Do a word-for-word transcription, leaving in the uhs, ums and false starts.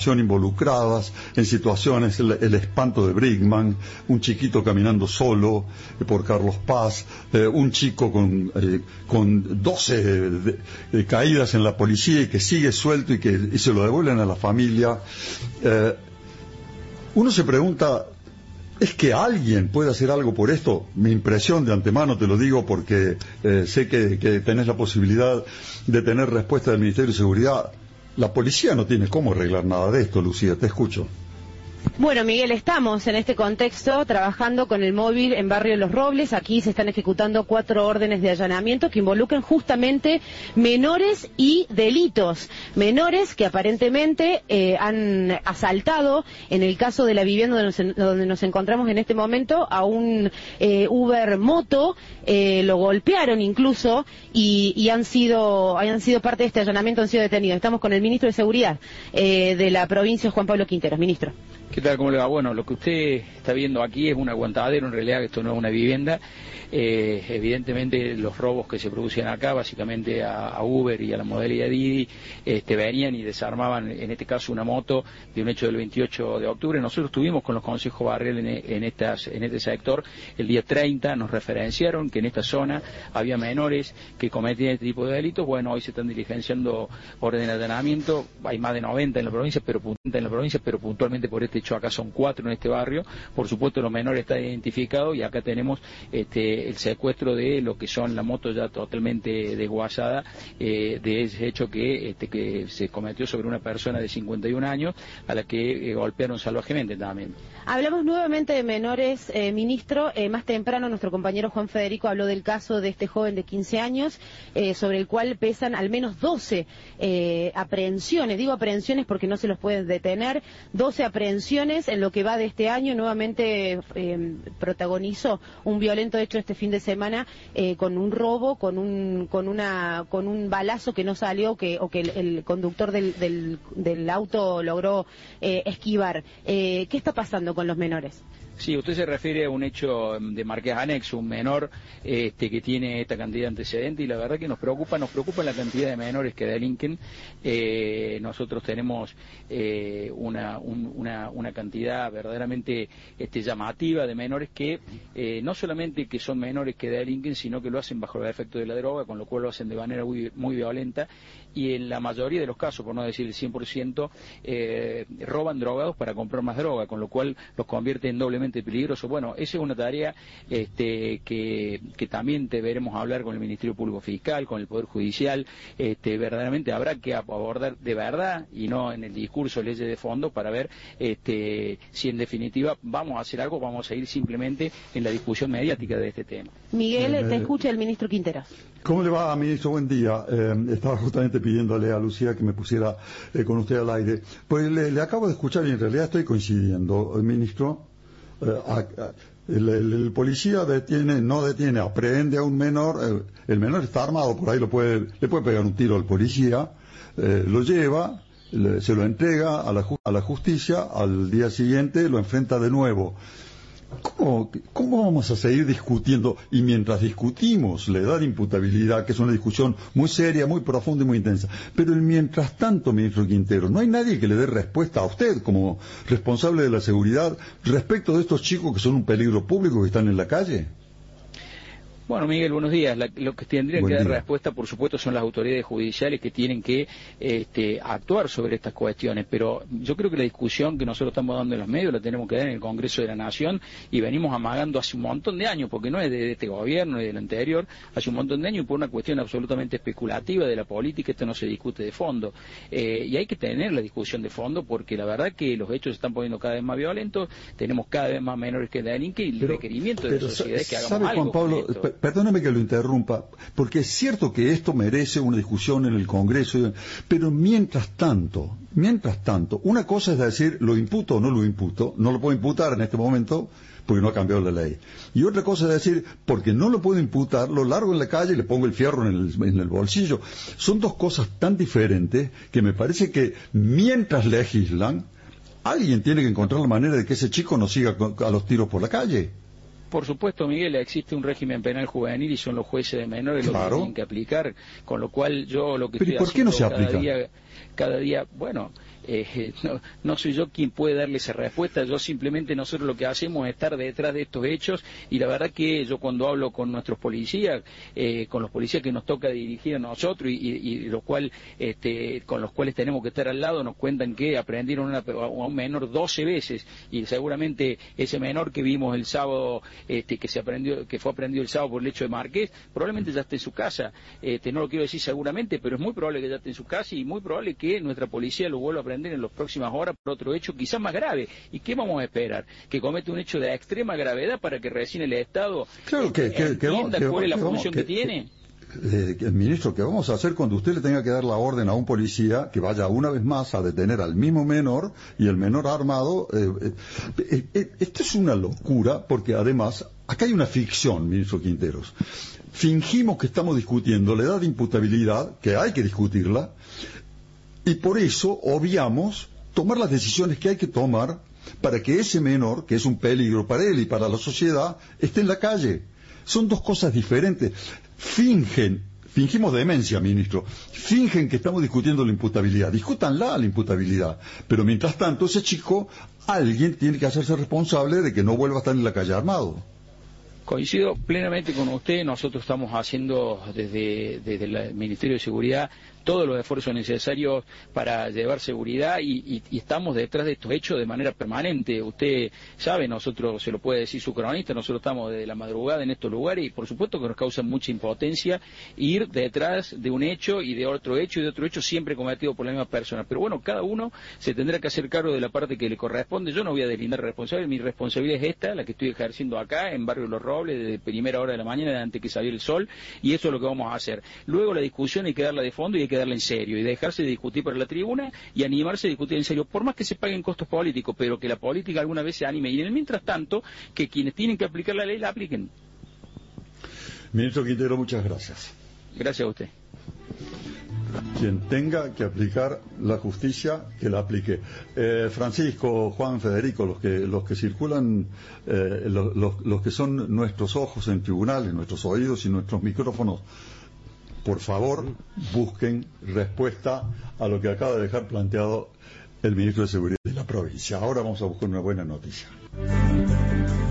información involucradas en situaciones, el, el espanto de Brinkman, un chiquito caminando solo eh, por Carlos Paz, eh, un chico con, eh, con doce de, de caídas en la policía y que sigue suelto y que y se lo devuelven a la familia. Eh, uno se pregunta, ¿es que alguien puede hacer algo por esto? Mi impresión de antemano, te lo digo porque eh, sé que, que tenés la posibilidad de tener respuesta del Ministerio de Seguridad. La policía no tiene cómo arreglar nada de esto, Lucía, te escucho. Bueno, Miguel, estamos en este contexto trabajando con el móvil en Barrio Los Robles. Aquí se están ejecutando cuatro órdenes de allanamiento que involucran justamente menores y delitos. Menores que aparentemente eh, han asaltado, en el caso de la vivienda donde nos, donde nos encontramos en este momento, a un eh, Uber Moto, eh, lo golpearon incluso y, y han sido han sido parte de este allanamiento, han sido detenidos. Estamos con el ministro de Seguridad eh, de la provincia, Juan Pablo Quinteros. Ministro. ¿Qué tal? ¿Cómo le va? Bueno, lo que usted está viendo aquí es un aguantadero, en realidad esto no es una vivienda. Eh, evidentemente los robos que se producían acá, básicamente a, a Uber y a la modalidad Didi, este, venían y desarmaban, en este caso, una moto de un hecho del veintiocho de octubre. Nosotros estuvimos con los consejos barriales en, en, estas, en este sector el día treinta, nos referenciaron que en esta zona había menores que cometían este tipo de delitos. Bueno, hoy se están diligenciando orden de allanamiento, hay más de noventa en la provincia, pero en la provincia, pero puntualmente por este hecho acá son cuatro en este barrio. Por supuesto los menores están identificados y acá tenemos este, el secuestro de lo que son la moto ya totalmente desguazada, eh, de ese hecho que, este, que se cometió sobre una persona de cincuenta y un años a la que eh, golpearon salvajemente también. Hablamos nuevamente de menores, eh, ministro. Eh, más temprano nuestro compañero Juan Federico habló del caso de este joven de quince años, eh, sobre el cual pesan al menos doce eh, aprehensiones. Digo aprehensiones porque no se los puede detener. doce aprehensiones en lo que va de este año. Nuevamente eh, protagonizó un violento hecho este fin de semana eh, con un robo, con un con una con un balazo que no salió, que o que el, el conductor del, del, del auto logró eh, esquivar. Eh, ¿Qué está pasando con los menores? Sí, usted se refiere a un hecho de Marqués Anexo, un menor este, que tiene esta cantidad de antecedentes, y la verdad que nos preocupa, nos preocupa la cantidad de menores que delinquen. Eh, nosotros tenemos eh, una, un, una, una cantidad verdaderamente este, llamativa de menores que eh, no solamente que son menores que delinquen, sino que lo hacen bajo el efecto de la droga, con lo cual lo hacen de manera muy, muy violenta, y en la mayoría de los casos, por no decir el cien por ciento, eh, roban drogados para comprar más droga, con lo cual los convierte en doblemente peligroso. Bueno, esa es una tarea este, que, que también deberemos hablar con el Ministerio Público Fiscal, con el Poder Judicial. Este, verdaderamente habrá que abordar de verdad y no en el discurso leyes de fondo para ver este, si en definitiva vamos a hacer algo, vamos a ir simplemente en la discusión mediática de este tema. Miguel, Eh, te escucha el ministro Quinteros. ¿Cómo le va, ministro? Buen día. Eh, estaba justamente pidiéndole a Lucía que me pusiera eh, con usted al aire. Pues le, le acabo de escuchar y en realidad estoy coincidiendo, eh, ministro. Eh, a, a, el, el, el policía detiene, no detiene, aprehende a un menor, eh, el menor está armado, por ahí lo puede, le puede pegar un tiro al policía, eh, lo lleva, le, se lo entrega a la, a la justicia, al día siguiente lo enfrenta de nuevo. ¿Cómo, ¿Cómo vamos a seguir discutiendo? Y mientras discutimos la edad de imputabilidad, que es una discusión muy seria, muy profunda y muy intensa, pero en mientras tanto, ministro Quintero, no hay nadie que le dé respuesta a usted como responsable de la seguridad respecto de estos chicos que son un peligro público que están en la calle. Bueno, Miguel, buenos días. La, lo que tendrían Buen que dar día. respuesta, por supuesto, son las autoridades judiciales que tienen que este, actuar sobre estas cuestiones. Pero yo creo que la discusión que nosotros estamos dando en los medios la tenemos que dar en el Congreso de la Nación, y venimos amagando hace un montón de años, porque no es de este gobierno ni del anterior, hace un montón de años, y por una cuestión absolutamente especulativa de la política, esto no se discute de fondo. Eh, y hay que tener la discusión de fondo, porque la verdad que los hechos se están poniendo cada vez más violentos, tenemos cada vez más menores que delinquen, y el Pero, requerimiento de la pero, sociedad es que hagamos ¿sabe, algo Juan Pablo? con esto. Perdóname que lo interrumpa, porque es cierto que esto merece una discusión en el Congreso, pero mientras tanto, mientras tanto, una cosa es decir, lo imputo o no lo imputo, no lo puedo imputar en este momento porque no ha cambiado la ley. Y otra cosa es decir, porque no lo puedo imputar, lo largo en la calle y le pongo el fierro en el, en el bolsillo. Son dos cosas tan diferentes que me parece que mientras legislan, alguien tiene que encontrar la manera de que ese chico no siga a los tiros por la calle. Por supuesto, Miguel, existe un régimen penal juvenil y son los jueces de menores los Claro. que tienen que aplicar, con lo cual yo lo que Pero ¿y estoy por qué no se haciendo cada aplica? día, cada día, bueno, eh, no, no soy yo quien puede darle esa respuesta. Yo simplemente, nosotros lo que hacemos es estar detrás de estos hechos, y la verdad que yo cuando hablo con nuestros policías, eh, con los policías que nos toca dirigir a nosotros y, y, y los cual, este, con los cuales tenemos que estar al lado, nos cuentan que aprendieron una, a un menor doce veces, y seguramente ese menor que vimos el sábado, este, que se aprendió, que fue aprendido el sábado por el hecho de Marqués, probablemente ya esté en su casa. Este, no lo quiero decir seguramente, pero es muy probable que ya esté en su casa, y muy probable que nuestra policía lo vuelva a aprender en las próximas horas por otro hecho quizás más grave. ¿Y qué vamos a esperar? Que comete un hecho de extrema gravedad para que recién el Estado claro, que, que, entienda que, cuál que, es la que, función que, que tiene. Eh, el ministro, ¿qué vamos a hacer cuando usted le tenga que dar la orden a un policía que vaya una vez más a detener al mismo menor y el menor armado? Eh, eh, eh, esto es una locura, porque además acá hay una ficción, ministro Quinteros. Fingimos que estamos discutiendo la edad de imputabilidad, que hay que discutirla, y por eso obviamos tomar las decisiones que hay que tomar para que ese menor, que es un peligro para él y para la sociedad, esté en la calle. Son dos cosas diferentes. Fingen, fingimos demencia, ministro, fingen que estamos discutiendo la imputabilidad, discútanla la imputabilidad, pero mientras tanto ese chico, alguien tiene que hacerse responsable de que no vuelva a estar en la calle armado. Coincido plenamente con usted. Nosotros estamos haciendo desde, desde el Ministerio de Seguridad todos los esfuerzos necesarios para llevar seguridad, y, y, y estamos detrás de estos hechos de manera permanente. Usted sabe, nosotros, se lo puede decir su cronista, nosotros estamos desde la madrugada en estos lugares, y por supuesto que nos causa mucha impotencia ir detrás de un hecho y de otro hecho y de otro hecho, siempre cometido por la misma persona. Pero bueno, cada uno se tendrá que hacer cargo de la parte que le corresponde. Yo no voy a deslindar responsable, mi responsabilidad es esta, la que estoy ejerciendo acá en Barrio Los Robles desde primera hora de la mañana, antes que saliera el sol, y eso es lo que vamos a hacer. Luego la discusión hay que darla de fondo y hay que darla en serio, y dejarse de discutir por la tribuna y animarse a discutir en serio, por más que se paguen costos políticos, pero que la política alguna vez se anime, y en el mientras tanto, que quienes tienen que aplicar la ley la apliquen. Ministro Quintero, muchas gracias. Gracias a usted. Quien tenga que aplicar la justicia, que la aplique. Eh, Francisco, Juan, Federico, los que los que circulan, eh, los, los, los que son nuestros ojos en tribunales, nuestros oídos y nuestros micrófonos, por favor, busquen respuesta a lo que acaba de dejar planteado el ministro de Seguridad de la provincia. Ahora vamos a buscar una buena noticia.